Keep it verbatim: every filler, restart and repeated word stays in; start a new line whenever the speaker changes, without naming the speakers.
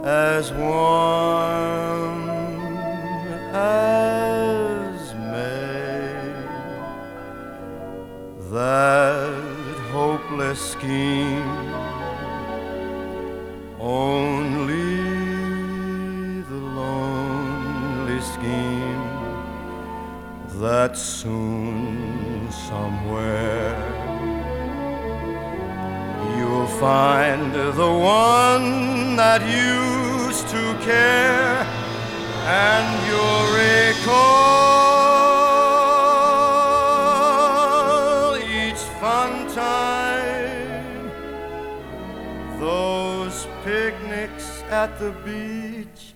as warm as May. That hopeless scheme, only the lonely scheme that soon somewhere you'll find the one that used to care, and you'll recall each fun time, those picnics at the beach,